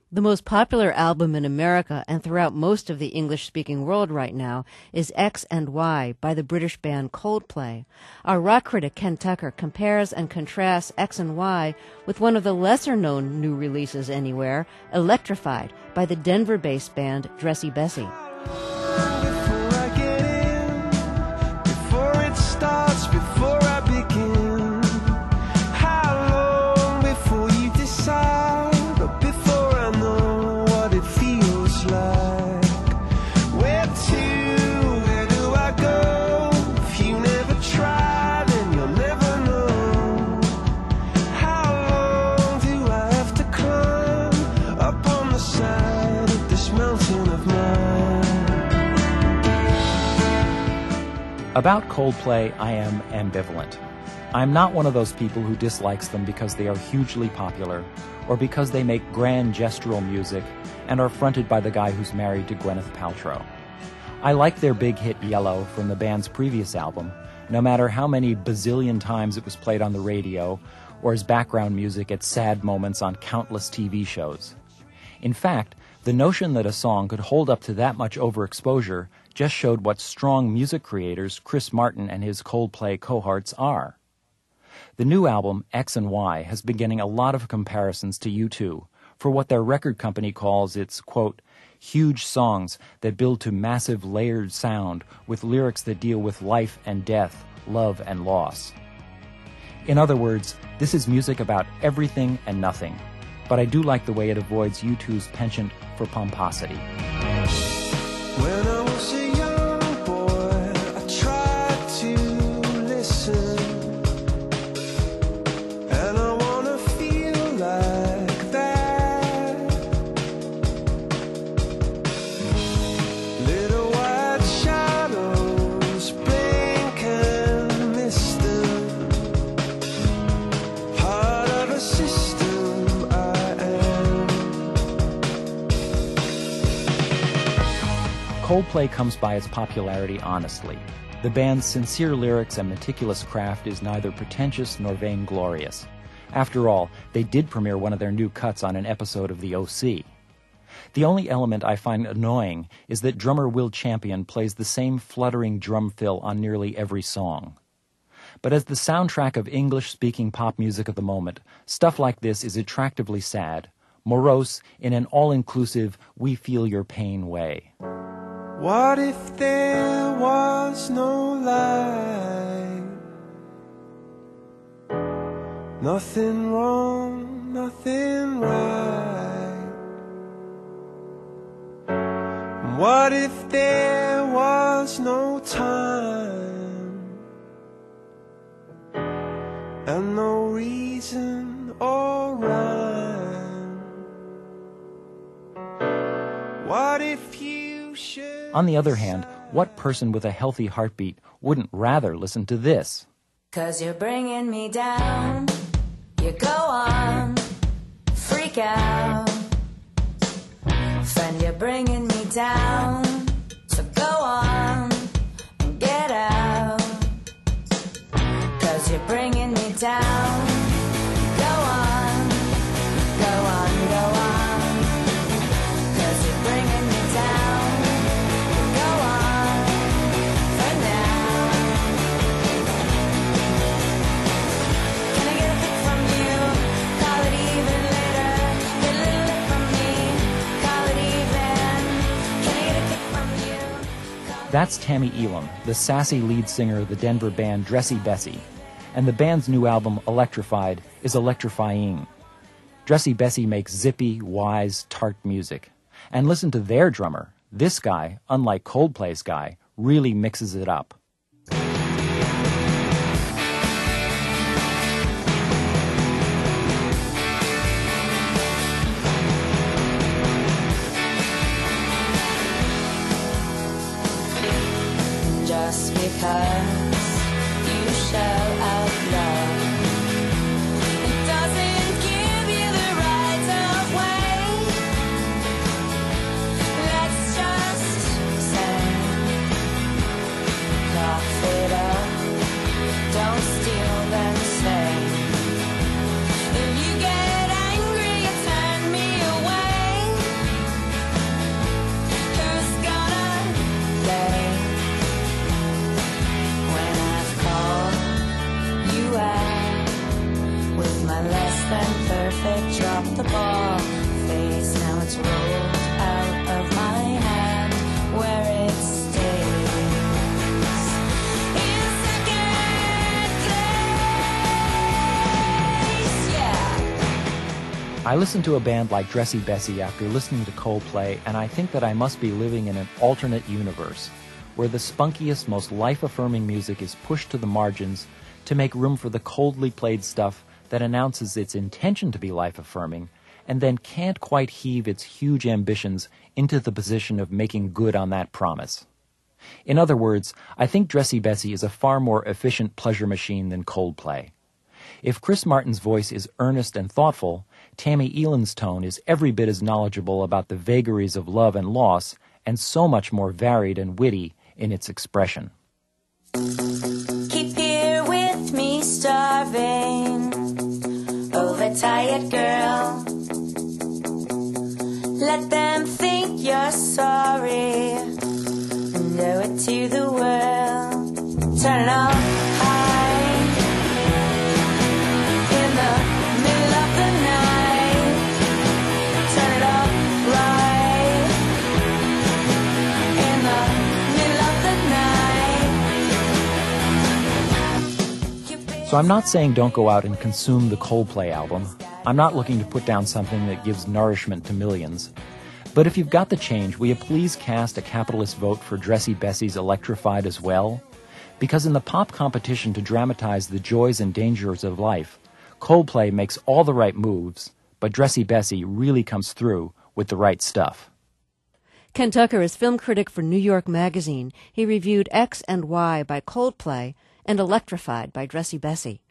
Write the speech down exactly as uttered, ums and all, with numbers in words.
The most popular album in America and throughout most of the English-speaking world right now is X and Y by the British band Coldplay. Our rock critic Ken Tucker compares and contrasts X and Y with one of the lesser-known new releases anywhere, Electrified by the Denver-based band Dressy Bessy. About Coldplay, I am ambivalent. I'm not one of those people who dislikes them because they are hugely popular, or because they make grand gestural music and are fronted by the guy who's married to Gwyneth Paltrow. I like their big hit Yellow from the band's previous album, no matter how many bazillion times it was played on the radio, or as background music at sad moments on countless T V shows. In fact, the notion that a song could hold up to that much overexposure just showed what strong music creators Chris Martin and his Coldplay cohorts are. The new album, X and Y, has been getting a lot of comparisons to U two for what their record company calls its, quote, huge songs that build to massive layered sound with lyrics that deal with life and death, love and loss. In other words, this is music about everything and nothing, but I do like the way it avoids U two's penchant for pomposity. When I was a young boy, I tried to listen, and I wanna feel like that. Little white shadows blink and miss them. Part of a system I am. Coldplay comes by its popularity honestly. The band's sincere lyrics and meticulous craft is neither pretentious nor vainglorious. After all, they did premiere one of their new cuts on an episode of The O C. The only element I find annoying is that drummer Will Champion plays the same fluttering drum fill on nearly every song. But as the soundtrack of English-speaking pop music of the moment, stuff like this is attractively sad, morose in an all-inclusive, we feel your pain way. What if there was no light? Nothing wrong, nothing right. What if there was no time? And no reason or rhyme? What if you should... On the other hand, what person with a healthy heartbeat wouldn't rather listen to this? 'Cause you're bringing me down. You go on, freak out. Friend, you're bringing me down. So go on and get out. 'Cause you're bringing me down. Go on, go on, go on. 'Cause you're bringing me down. Go on, for now. Can I get a pic from you? Call it even later. Get a little lick from me. Call it even. Can I get a pic from you? That's Tammy Elam, the sassy lead singer of the Denver band Dressy Bessy, and the band's new album, Electrified, is electrifying. Dressy Bessy makes zippy, wise, tart music. And listen to their drummer. This guy, unlike Coldplay's guy, really mixes it up. Just because you shell out love, it doesn't give you the right of way. Let's just say, cough it up, don't steal then say. If you get angry, you turn me away. your face. Now it's rolled out of my hand where it stays. In second place, yeah. I listen to a band like Dressy Bessy after listening to Coldplay, and I think that I must be living in an alternate universe where the spunkiest, most life-affirming music is pushed to the margins to make room for the coldly played stuff that announces its intention to be life-affirming and then can't quite heave its huge ambitions into the position of making good on that promise. In other words, I think Dressy Bessy is a far more efficient pleasure machine than Coldplay. If Chris Martin's voice is earnest and thoughtful, Tammy Eland's tone is every bit as knowledgeable about the vagaries of love and loss and so much more varied and witty in its expression. Keep here with me, starving, overtired girl. Let them think you're sorry, and owe it to the world. Turn it up high, in the middle of the night. Turn it up right, in the middle of the night. So I'm not saying don't go out and consume the Coldplay album. I'm not looking to put down something that gives nourishment to millions. But if you've got the change, will you please cast a capitalist vote for Dressy Bessy's Electrified as well? Because in the pop competition to dramatize the joys and dangers of life, Coldplay makes all the right moves, but Dressy Bessy really comes through with the right stuff. Ken Tucker is film critic for New York Magazine. He reviewed X and Y by Coldplay and Electrified by Dressy Bessy.